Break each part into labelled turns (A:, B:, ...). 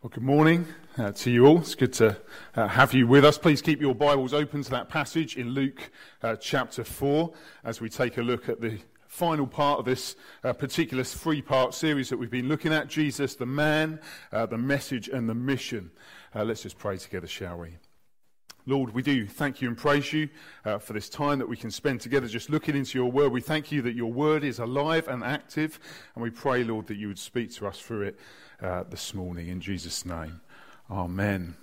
A: Well, good morning to you all. It's good to have you with us. Please keep your Bibles open to that passage in Luke chapter 4 as we take a look at the final part of this particular three-part series that we've been looking at, Jesus, the man, the message and the mission. Let's just pray together, shall we? Lord, we do thank you and praise you for this time that we can spend together just looking into your word. We thank you that your word is alive and active, and we pray, Lord, that you would speak to us through it this morning. In Jesus' name, amen.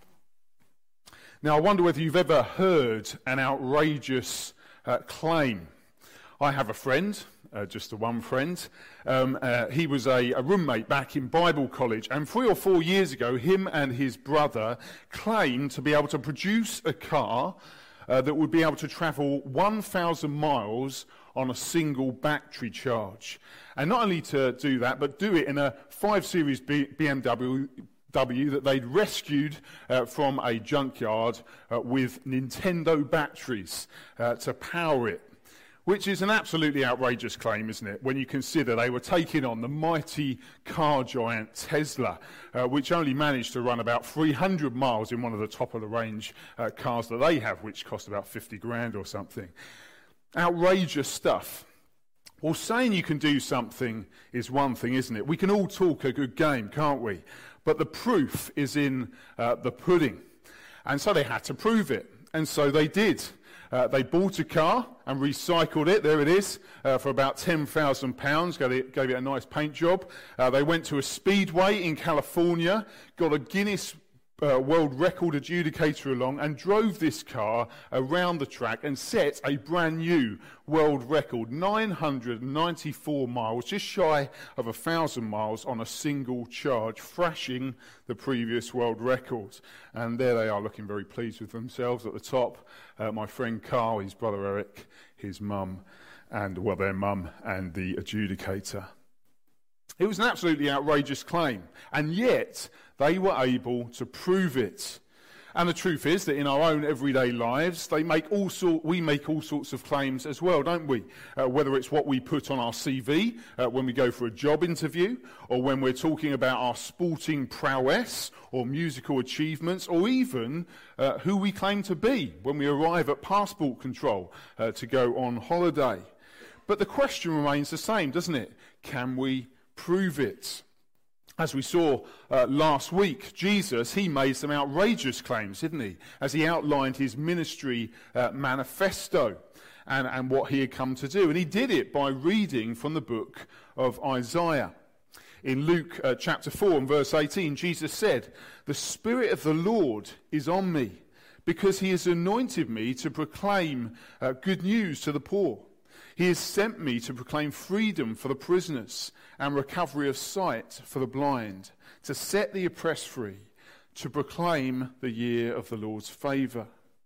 A: Now, I wonder whether you've ever heard an outrageous claim. I have a friend, just the one friend. He was a roommate back in Bible college, and 3 or 4 years ago, him and his brother claimed to be able to produce a car that would be able to travel 1,000 miles on a single battery charge. And not only to do that, but do it in a 5 Series BMW that they'd rescued from a junkyard with Nintendo batteries to power it. Which is an absolutely outrageous claim, isn't it, when you consider they were taking on the mighty car giant Tesla, which only managed to run about 300 miles in one of the top-of-the-range cars that they have, which cost about 50 grand or something. Outrageous stuff. Well, saying you can do something is one thing, isn't it? We can all talk a good game, can't we? But the proof is in the pudding. And so they had to prove it. And so they did. They bought a car and recycled it, there it is, for about £10,000, gave it a nice paint job. They went to a speedway in California, got a Guinness World Record adjudicator along and drove this car around the track and set a brand new world record, 994 miles, just shy of 1,000 miles on a single charge, thrashing the previous world record. And there they are, looking very pleased with themselves at the top. My friend Carl, his brother Eric, his mum, and their mum and the adjudicator. It was an absolutely outrageous claim, and yet they were able to prove it. And the truth is that in our own everyday lives, we make all sorts of claims as well, don't we? Whether it's what we put on our CV when we go for a job interview, or when we're talking about our sporting prowess or musical achievements, or even who we claim to be when we arrive at passport control to go on holiday. But the question remains the same, doesn't it? Can we prove it? As we saw last week, Jesus, he made some outrageous claims, didn't he? As he outlined his ministry manifesto and what he had come to do. And he did it by reading from the book of Isaiah. In Luke chapter 4 and verse 18, Jesus said, "The Spirit of the Lord is on me, because he has anointed me to proclaim good news to the poor. He has sent me to proclaim freedom for the prisoners and recovery of sight for the blind, to set the oppressed free, to proclaim the year of the Lord's favour."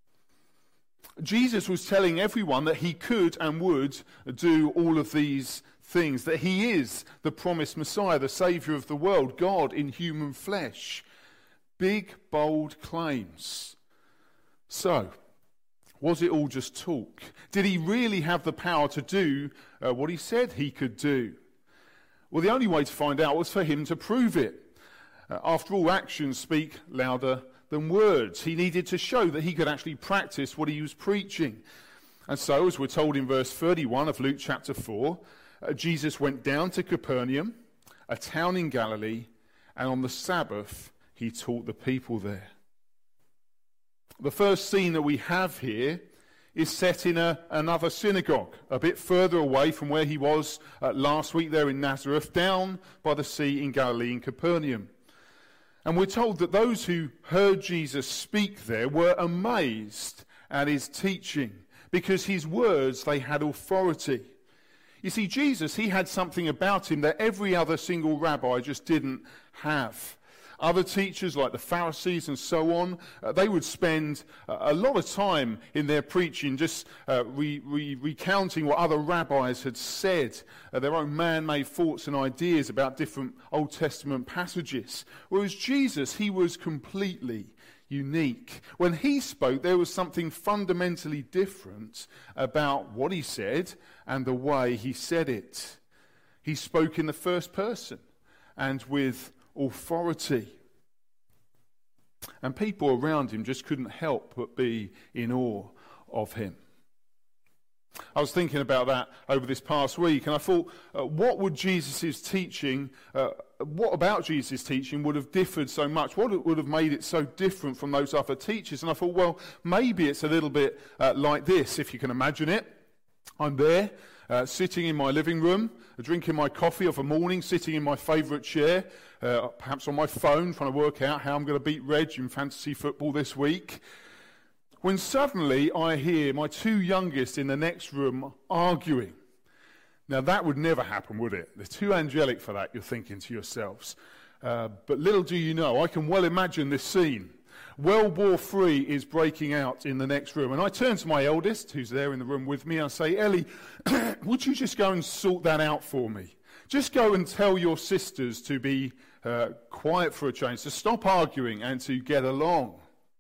A: Jesus was telling everyone that he could and would do all of these things, that he is the promised Messiah, the Saviour of the world, God in human flesh. Big, bold claims. So, was it all just talk? Did he really have the power to do what he said he could do? Well, the only way to find out was for him to prove it. After all, actions speak louder than words. He needed to show that he could actually practice what he was preaching. And so, as we're told in verse 31 of Luke chapter 4, Jesus went down to Capernaum, a town in Galilee, and on the Sabbath he taught the people there. The first scene that we have here is set in another synagogue, a bit further away from where he was last week there in Nazareth, down by the sea in Galilee in Capernaum. And we're told that those who heard Jesus speak there were amazed at his teaching, because his words, they had authority. You see, Jesus, he had something about him that every other single rabbi just didn't have. Other teachers like the Pharisees and so on, they would spend a lot of time in their preaching just recounting what other rabbis had said, their own man-made thoughts and ideas about different Old Testament passages. Whereas Jesus, he was completely unique. When he spoke, there was something fundamentally different about what he said and the way he said it. He spoke in the first person and with authority. And people around him just couldn't help but be in awe of him. I was thinking about that over this past week, and I thought, what about Jesus' teaching would have differed so much? What would have made it so different from those other teachers? And I thought, well, maybe it's a little bit like this, if you can imagine it. I'm there, sitting in my living room, drinking my coffee of a morning, sitting in my favourite chair, perhaps on my phone, trying to work out how I'm going to beat Reg in fantasy football this week, when suddenly I hear my two youngest in the next room arguing. Now that would never happen, would it? They're too angelic for that, you're thinking to yourselves. But little do you know, I can well imagine this scene. World War III is breaking out in the next room. And I turn to my eldest, who's there in the room with me, and I say, Ellie, would you just go and sort that out for me? Just go and tell your sisters to be quiet for a change, to stop arguing and to get along.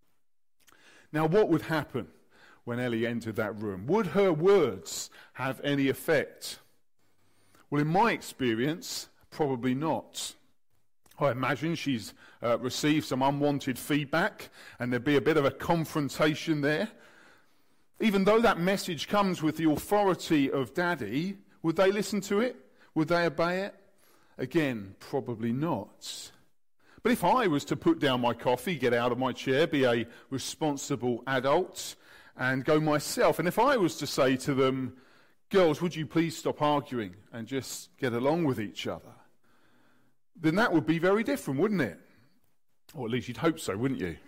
A: Now, what would happen when Ellie entered that room? Would her words have any effect? Well, in my experience, probably not. I imagine she's received some unwanted feedback, and there'd be a bit of a confrontation there. Even though that message comes with the authority of Daddy, would they listen to it? Would they obey it? Again, probably not. But if I was to put down my coffee, get out of my chair, be a responsible adult, and go myself, and if I was to say to them, girls, would you please stop arguing and just get along with each other? Then that would be very different, wouldn't it? Or at least you'd hope so, wouldn't you?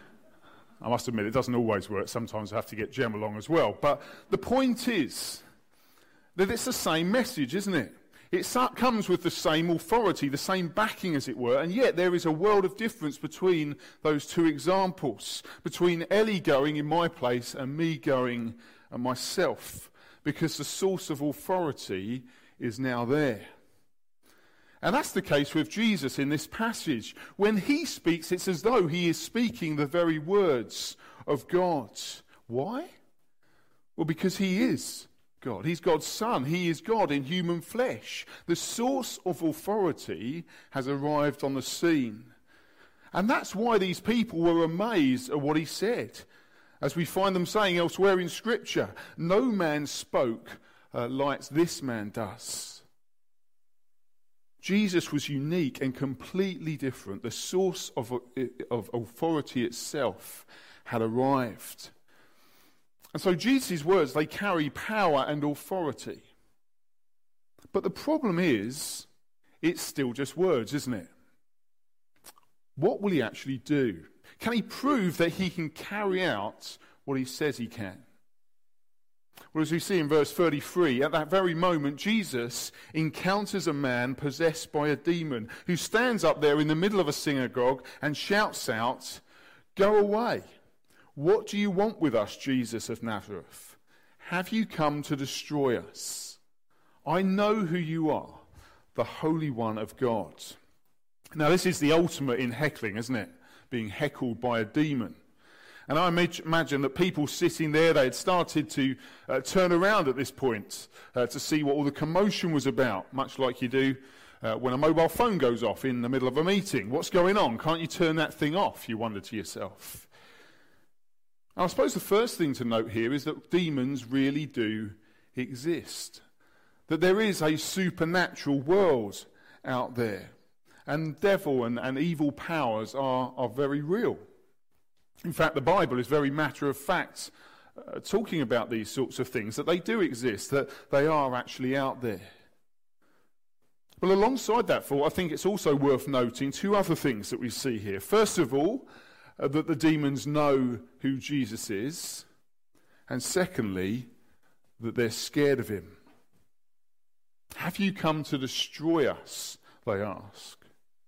A: I must admit, it doesn't always work. Sometimes I have to get Jem along as well. But the point is that it's the same message, isn't it? It comes with the same authority, the same backing, as it were, and yet there is a world of difference between those two examples, between Ellie going in my place and me going myself, because the source of authority is now there. And that's the case with Jesus in this passage. When he speaks, it's as though he is speaking the very words of God. Why? Well, because he is God. He's God's Son. He is God in human flesh. The source of authority has arrived on the scene. And that's why these people were amazed at what he said. As we find them saying elsewhere in Scripture, no man spoke like this man does. Jesus was unique and completely different. The source of authority itself had arrived. And so Jesus' words, they carry power and authority. But the problem is, it's still just words, isn't it? What will he actually do? Can he prove that he can carry out what he says he can? Well, as we see in verse 33, at that very moment, Jesus encounters a man possessed by a demon who stands up there in the middle of a synagogue and shouts out, "Go away. What do you want with us, Jesus of Nazareth? Have you come to destroy us? I know who you are, the Holy One of God." Now, this is the ultimate in heckling, isn't it? Being heckled by a demon. And I imagine that people sitting there, they had started to turn around at this point to see what all the commotion was about, much like you do when a mobile phone goes off in the middle of a meeting. What's going on? Can't you turn that thing off? You wonder to yourself. And I suppose the first thing to note here is that demons really do exist. That there is a supernatural world out there. And devil and evil powers are very real. In fact, the Bible is very matter of fact, talking about these sorts of things, that they do exist, that they are actually out there. But alongside that thought, I think it's also worth noting two other things that we see here. First of all, that the demons know who Jesus is, and secondly, that they're scared of him. Have you come to destroy us? They ask.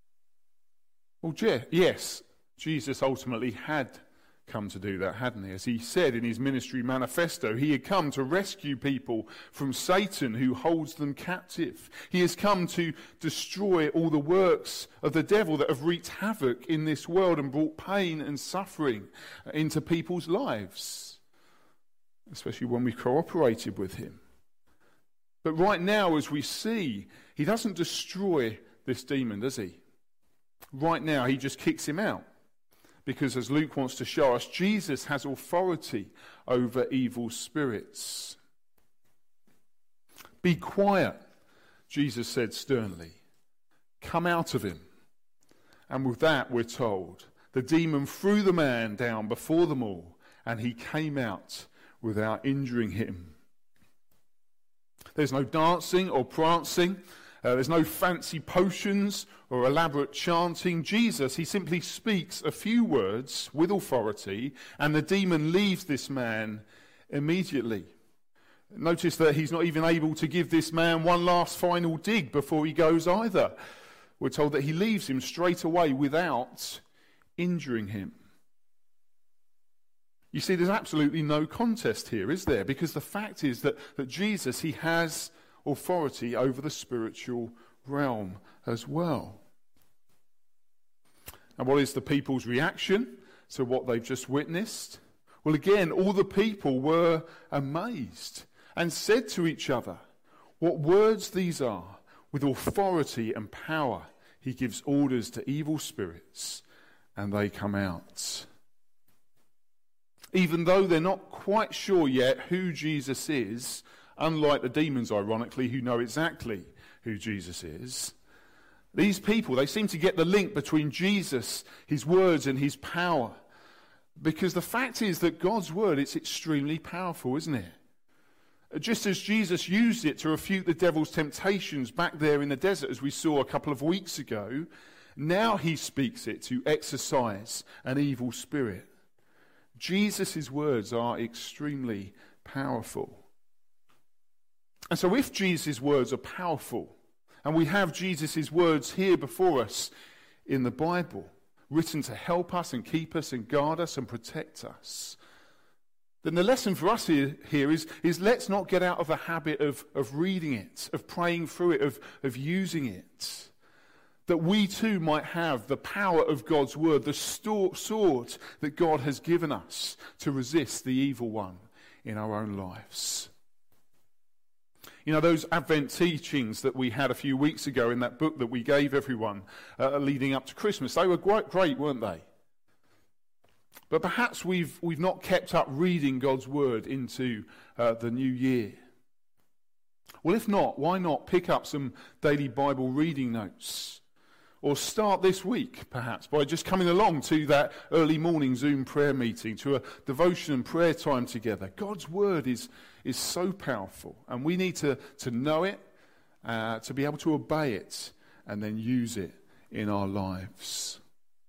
A: Well, yes, Jesus ultimately had come to do that, hadn't he? As he said in his ministry manifesto, he had come to rescue people from Satan who holds them captive. He has come to destroy all the works of the devil that have wreaked havoc in this world and brought pain and suffering into people's lives, especially when we cooperated with him. But right now, as we see, he doesn't destroy this demon, does he? Right now, he just kicks him out. because as Luke wants to show us, Jesus has authority over evil spirits. Be quiet, Jesus said sternly. Come out of him. And with that, we're told, the demon threw the man down before them all, and he came out without injuring him. There's no dancing or prancing. There's no fancy potions or elaborate chanting. Jesus, he simply speaks a few words with authority, and the demon leaves this man immediately. Notice that he's not even able to give this man one last final dig before he goes either. We're told that he leaves him straight away without injuring him. You see, there's absolutely no contest here, is there? Because the fact is that Jesus, he has authority over the spiritual realm as well. And what is the people's reaction to what they've just witnessed? Well, again, all the people were amazed and said to each other, "What words these are! With authority and power, he gives orders to evil spirits, and they come out." Even though they're not quite sure yet who Jesus is, unlike the demons, ironically, who know exactly who Jesus is, these people, they seem to get the link between Jesus, his words, and his power. Because the fact is that God's word, it's extremely powerful, isn't it? Just as Jesus used it to refute the devil's temptations back there in the desert, as we saw a couple of weeks ago, now he speaks it to exorcise an evil spirit. Jesus' words are extremely powerful. And so if Jesus' words are powerful, and we have Jesus' words here before us in the Bible, written to help us and keep us and guard us and protect us, then the lesson for us here is let's not get out of the habit of reading it, of praying through it, of using it. That we too might have the power of God's word, the sword that God has given us to resist the evil one in our own lives. You know, those Advent teachings that we had a few weeks ago in that book that we gave everyone leading up to Christmas, they were quite great, weren't they? But perhaps we've not kept up reading God's word into the new year. Well, if not, why not pick up some daily Bible reading notes? Or start this week, perhaps, by just coming along to that early morning Zoom prayer meeting, to a devotion and prayer time together. God's word is so powerful, and we need to know it, to be able to obey it, and then use it in our lives.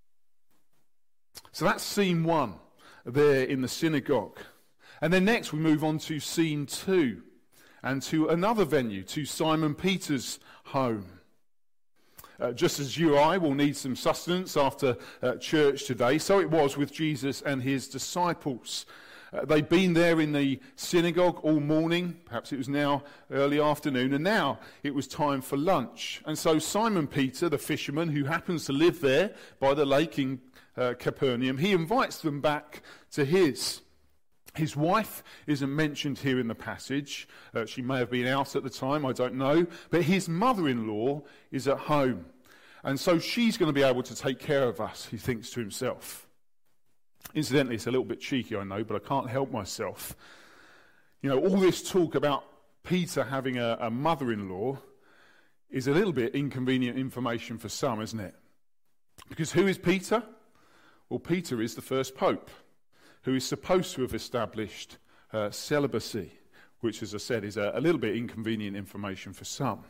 A: So that's scene one there in the synagogue. And then next we move on to scene two, and to another venue, to Simon Peter's home. Just as you or I will need some sustenance after church today, so it was with Jesus and his disciples. They'd been there in the synagogue all morning, perhaps it was now early afternoon, and now it was time for lunch. And so Simon Peter, the fisherman who happens to live there by the lake in Capernaum, he invites them back to his. His wife isn't mentioned here in the passage. She may have been out at the time, I don't know. But his mother-in-law is at home. And so she's going to be able to take care of us, he thinks to himself. Incidentally, it's a little bit cheeky, I know, but I can't help myself. You know, all this talk about Peter having a mother-in-law is a little bit inconvenient information for some, isn't it? Because who is Peter? Well, Peter is the first pope, who is supposed to have established celibacy, which, as I said, is a little bit inconvenient information for some.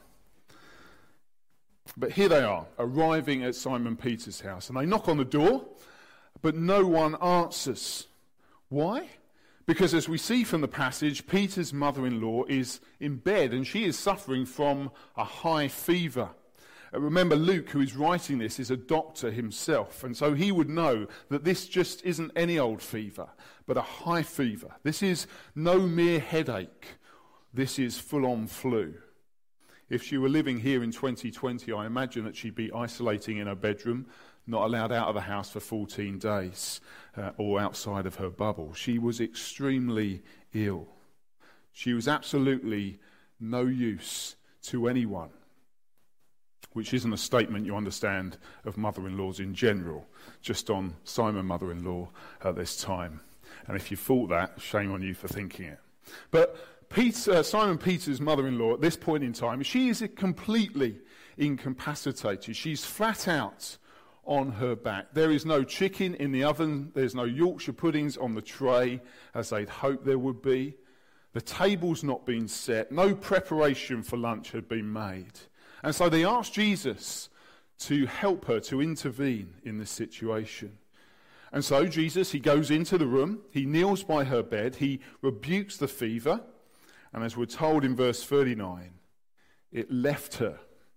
A: But here they are, arriving at Simon Peter's house, and they knock on the door, but no one answers. Why? Because as we see from the passage, Peter's mother-in-law is in bed, and she is suffering from a high fever. Remember, Luke, who is writing this, is a doctor himself, and so he would know that this just isn't any old fever, but a high fever. This is no mere headache. This is full-on flu. If she were living here in 2020, I imagine that she'd be isolating in her bedroom, not allowed out of the house for 14 days, or outside of her bubble. She was extremely ill. She was absolutely no use to anyone. which isn't a statement you understand of mother-in-laws in general, just on Simon mother-in-law at this time. And if you thought that, shame on you for thinking it. But Simon Peter's mother-in-law at this point in time, she is completely incapacitated. She's flat out on her back. There is no chicken in the oven. There's no Yorkshire puddings on the tray, as they'd hoped there would be. The table's not been set. No preparation for lunch had been made. And so they asked Jesus to help her, to intervene in this situation. And so Jesus, he goes into the room, he kneels by her bed, he rebukes the fever, and as we're told in verse 39, it left her.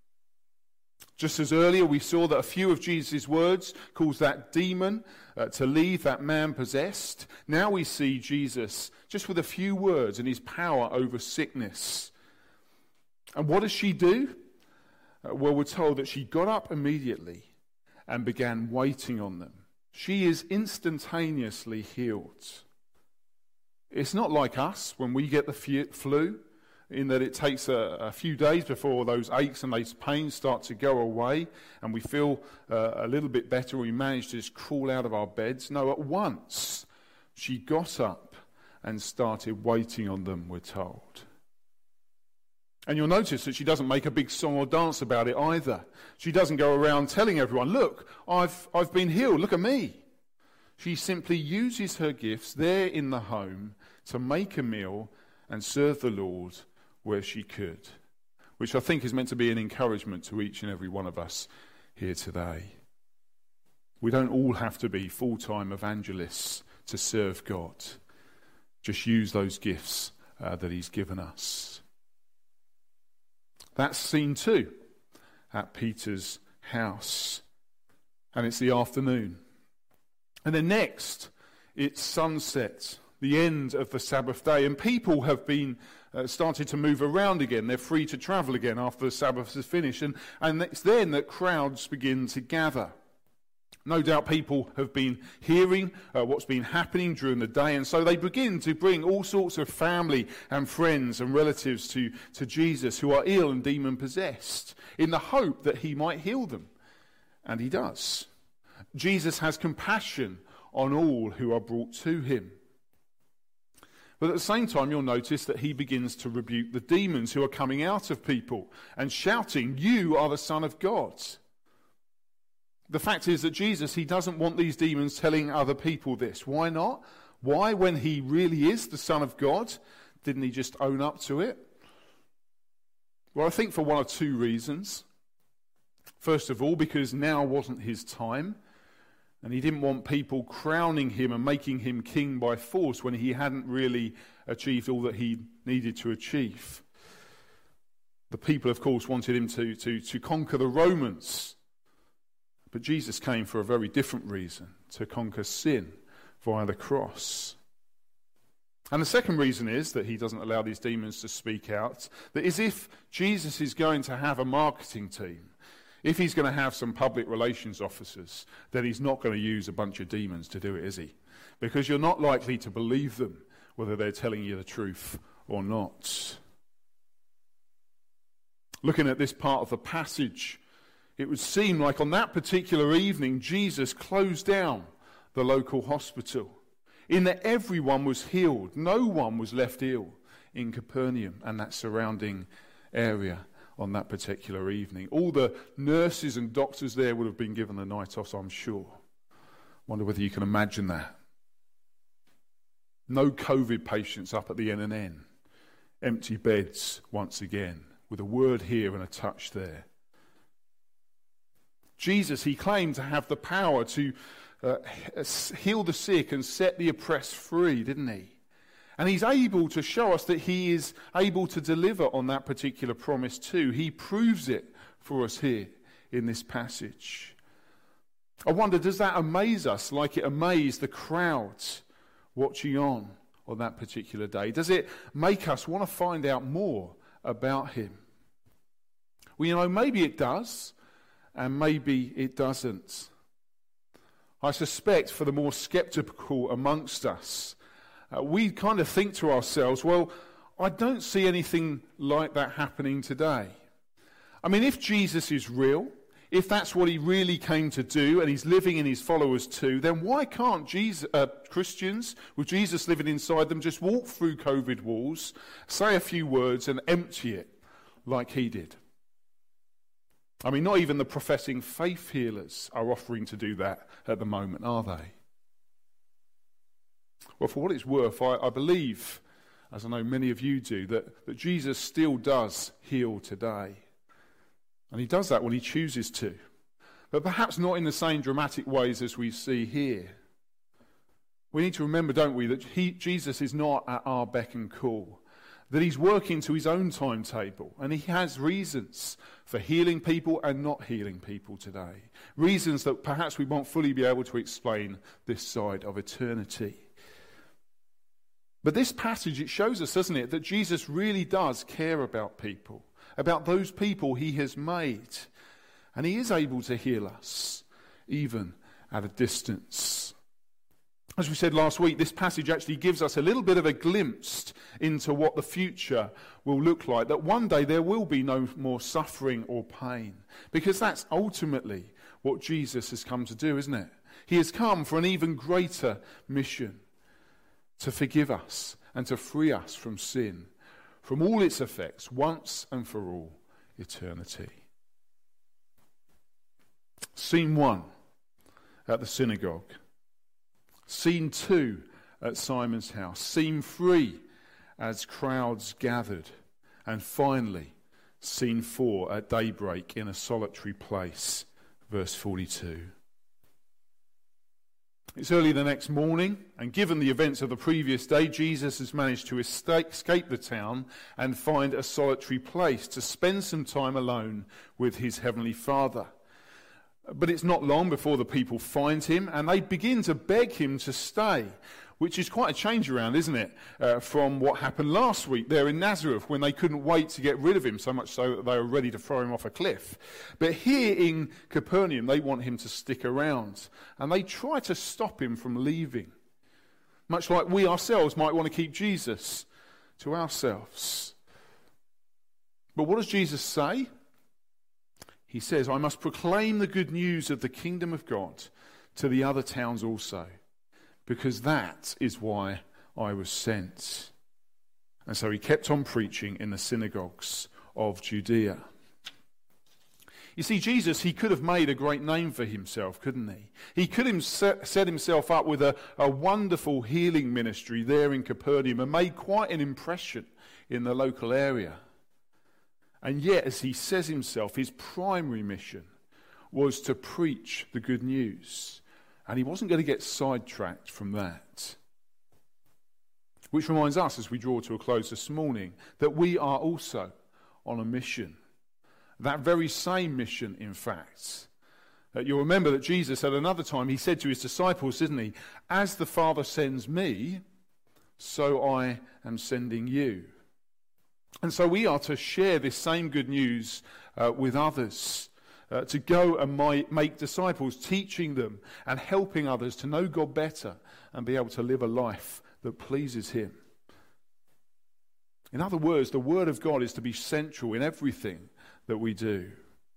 A: Just as earlier we saw that a few of Jesus' words caused that demon to leave that man possessed, now we see Jesus just with a few words and his power over sickness. And what does she do? Well, we're told that she got up immediately and began waiting on them. She is instantaneously healed. It's not like us when we get the flu, in that it takes a few days before those aches and those pains start to go away and we feel a little bit better. We manage to just crawl out of our beds. No, at once she got up and started waiting on them, we're told. And you'll notice that she doesn't make a big song or dance about it either. She doesn't go around telling everyone, look, I've been healed, look at me. She simply uses her gifts there in the home to make a meal and serve the Lord where she could, which I think is meant to be an encouragement to each and every one of us here today. We don't all have to be full-time evangelists to serve God. Just use those gifts that he's given us. That's scene 2 at Peter's house. And it's the afternoon. And then next, it's sunset, the end of the Sabbath day. And people have been started to move around again. They're free to travel again after the Sabbath is finished. And it's then that crowds begin to gather. No doubt people have been hearing what's been happening during the day, and so they begin to bring all sorts of family and friends and relatives to Jesus who are ill and demon-possessed in the hope that he might heal them. And he does. Jesus has compassion on all who are brought to him. But at the same time, you'll notice that he begins to rebuke the demons who are coming out of people and shouting, "You are the Son of God." The fact is that Jesus, he doesn't want these demons telling other people this. Why not? Why, when he really is the Son of God, didn't he just own up to it? Well, I think for one of two reasons. First of all, because now wasn't his time, and he didn't want people crowning him and making him king by force when he hadn't really achieved all that he needed to achieve. The people, of course, wanted him to conquer the Romans. But Jesus came for a very different reason, to conquer sin via the cross. And the second reason is that he doesn't allow these demons to speak out. That is, if Jesus is going to have a marketing team, if he's going to have some public relations officers, then he's not going to use a bunch of demons to do it, is he? Because you're not likely to believe them, whether they're telling you the truth or not. Looking at this part of the passage, it would seem like on that particular evening, Jesus closed down the local hospital, in that everyone was healed. No one was left ill in Capernaum and that surrounding area on that particular evening. All the nurses and doctors there would have been given the night off, I'm sure. Wonder whether you can imagine that. No COVID patients up at the N&N. Empty beds once again, with a word here and a touch there. Jesus, he claimed to have the power to heal the sick and set the oppressed free, didn't he? And he's able to show us that he is able to deliver on that particular promise too. He proves it for us here in this passage. I wonder, does that amaze us like it amazed the crowds watching on that particular day? Does it make us want to find out more about him? Well, maybe it does. And maybe it doesn't. I suspect for the more skeptical amongst us, we kind of think to ourselves, well, I don't see anything like that happening today. I mean, if Jesus is real, if that's what he really came to do and he's living in his followers too, then why can't Christians, with Jesus living inside them, just walk through COVID walls, say a few words and empty it like he did? I mean, not even the professing faith healers are offering to do that at the moment, are they? Well, for what it's worth, I believe, as I know many of you do, that Jesus still does heal today. And he does that when he chooses to. But perhaps not in the same dramatic ways as we see here. We need to remember, don't we, that Jesus is not at our beck and call. That he's working to his own timetable. And he has reasons for healing people and not healing people today. Reasons that perhaps we won't fully be able to explain this side of eternity. But this passage, it shows us, doesn't it, that Jesus really does care about people. About those people he has made. And he is able to heal us, even at a distance. As we said last week, this passage actually gives us a little bit of a glimpse into what the future will look like. That one day there will be no more suffering or pain. Because that's ultimately what Jesus has come to do, isn't it? He has come for an even greater mission. To forgive us and to free us from sin. From all its effects, once and for all eternity. Scene 1 at the synagogue. Scene 2 at Simon's house. Scene 3 as crowds gathered. And finally, scene 4 at daybreak in a solitary place. Verse 42. It's early the next morning, and given the events of the previous day, Jesus has managed to escape the town and find a solitary place to spend some time alone with his heavenly Father. But it's not long before the people find him, and they begin to beg him to stay, which is quite a change around, isn't it, from what happened last week there in Nazareth when they couldn't wait to get rid of him, so much so that they were ready to throw him off a cliff. But here in Capernaum, they want him to stick around, and they try to stop him from leaving, much like we ourselves might want to keep Jesus to ourselves. But what does Jesus say? He says, I must proclaim the good news of the kingdom of God to the other towns also. Because that is why I was sent. And so he kept on preaching in the synagogues of Judea. You see, Jesus, he could have made a great name for himself, couldn't he? He could have set himself up with a wonderful healing ministry there in Capernaum and made quite an impression in the local area. And yet, as he says himself, his primary mission was to preach the good news. And he wasn't going to get sidetracked from that. Which reminds us, as we draw to a close this morning, that we are also on a mission. That very same mission, in fact. You'll remember that Jesus, at another time, he said to his disciples, didn't he? As the Father sends me, so I am sending you. And so we are to share this same good news with others. To go and make disciples, teaching them and helping others to know God better and be able to live a life that pleases him. In other words, the Word of God is to be central in everything that we do.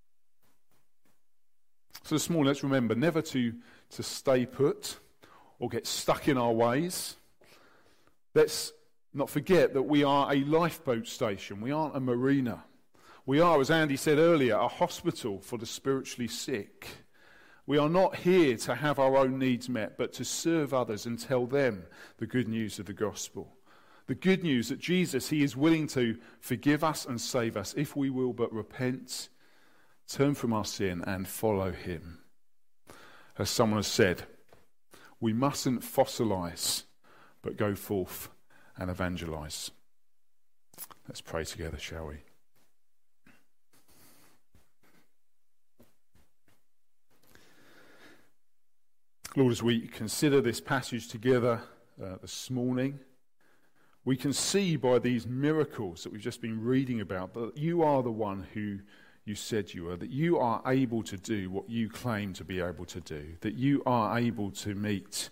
A: So this morning, let's remember never to stay put or get stuck in our ways. Let's not forget that we are a lifeboat station. We aren't a marina. We are, as Andy said earlier, a hospital for the spiritually sick. We are not here to have our own needs met, but to serve others and tell them the good news of the gospel. The good news that Jesus, he is willing to forgive us and save us if we will but repent, turn from our sin and follow him. As someone has said, we mustn't fossilize, but go forth and evangelize. Let's pray together, shall we? Lord, as we consider this passage together this morning, we can see by these miracles that we've just been reading about that you are the one who you said you were, that you are able to do what you claim to be able to do, that you are able to meet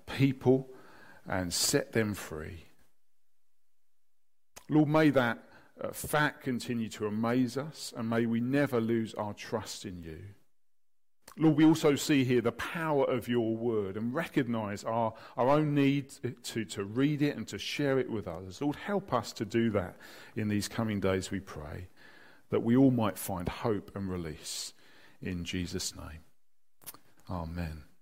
A: people and set them free. Lord, may that fact continue to amaze us, and may we never lose our trust in you. Lord, we also see here the power of your word and recognise our own need to read it and to share it with others. Lord, help us to do that in these coming days, we pray, that we all might find hope and release in Jesus' name. Amen.